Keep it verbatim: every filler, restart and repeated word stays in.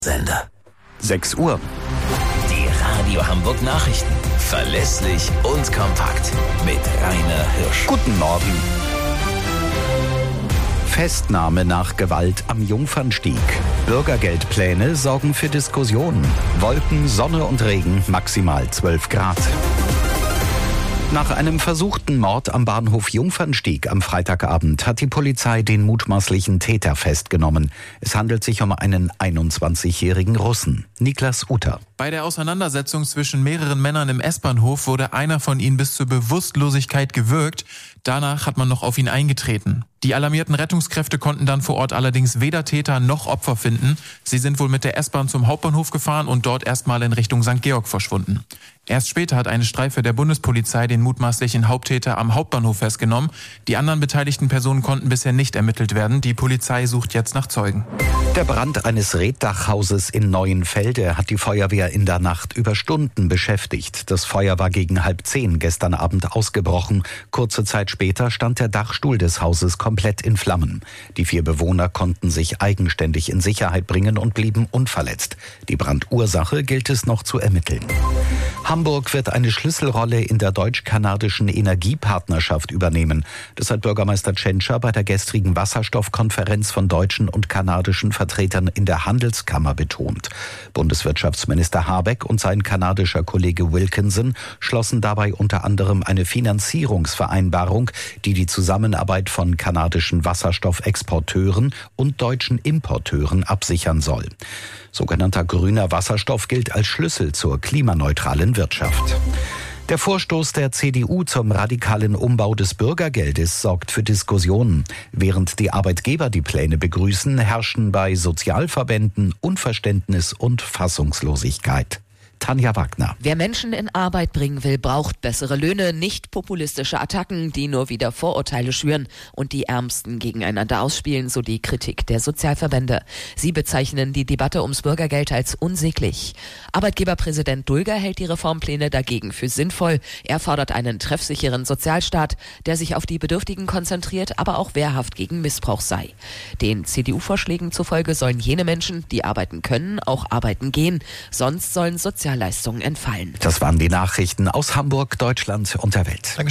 Sender. sechs Uhr. Die Radio Hamburg Nachrichten. Verlässlich und kompakt. Mit Rainer Hirsch. Guten Morgen. Festnahme nach Gewalt am Jungfernstieg. Bürgergeldpläne sorgen für Diskussionen. Wolken, Sonne und Regen, maximal zwölf Grad. Nach einem versuchten Mord am Bahnhof Jungfernstieg am Freitagabend hat die Polizei den mutmaßlichen Täter festgenommen. Es handelt sich um einen einundzwanzigjährigen Russen. Niklas Uter. Bei der Auseinandersetzung zwischen mehreren Männern im S-Bahnhof wurde einer von ihnen bis zur Bewusstlosigkeit gewürgt. Danach hat man noch auf ihn eingetreten. Die alarmierten Rettungskräfte konnten dann vor Ort allerdings weder Täter noch Opfer finden. Sie sind wohl mit der S-Bahn zum Hauptbahnhof gefahren und dort erstmal in Richtung Sankt Georg verschwunden. Erst später hat eine Streife der Bundespolizei den mutmaßlichen Haupttäter am Hauptbahnhof festgenommen. Die anderen beteiligten Personen konnten bisher nicht ermittelt werden. Die Polizei sucht jetzt nach Zeugen. Der Brand eines Reetdachhauses in Neuenfelde hat die Feuerwehr in der Nacht über Stunden beschäftigt. Das Feuer war gegen halb zehn gestern Abend ausgebrochen. Kurze Zeit später stand der Dachstuhl des Hauses komplett in Flammen. Die vier Bewohner konnten sich eigenständig in Sicherheit bringen und blieben unverletzt. Die Brandursache gilt es noch zu ermitteln. Hamburg wird eine Schlüsselrolle in der deutsch-kanadischen Energiepartnerschaft übernehmen. Das hat Bürgermeister Tschentscher bei der gestrigen Wasserstoffkonferenz von deutschen und kanadischen Vertretern in der Handelskammer betont. Bundeswirtschaftsminister Habeck und sein kanadischer Kollege Wilkinson schlossen dabei unter anderem eine Finanzierungsvereinbarung, die die Zusammenarbeit von kanadischen Wasserstoffexporteuren und deutschen Importeuren absichern soll. Sogenannter grüner Wasserstoff gilt als Schlüssel zur klimaneutralen Wirtschaft. Der Vorstoß der C D U zum radikalen Umbau des Bürgergeldes sorgt für Diskussionen. Während die Arbeitgeber die Pläne begrüßen, herrschen bei Sozialverbänden Unverständnis und Fassungslosigkeit. Tanja Wagner. Wer Menschen in Arbeit bringen will, braucht bessere Löhne, nicht populistische Attacken, die nur wieder Vorurteile schüren und die Ärmsten gegeneinander ausspielen, so die Kritik der Sozialverbände. Sie bezeichnen die Debatte ums Bürgergeld als unsäglich. Arbeitgeberpräsident Dulger hält die Reformpläne dagegen für sinnvoll. Er fordert einen treffsicheren Sozialstaat, der sich auf die Bedürftigen konzentriert, aber auch wehrhaft gegen Missbrauch sei. Den C D U-Vorschlägen zufolge sollen jene Menschen, die arbeiten können, auch arbeiten gehen. Sonst sollen Sozialleistungen entfallen. Das waren die Nachrichten aus Hamburg, Deutschland und der Welt.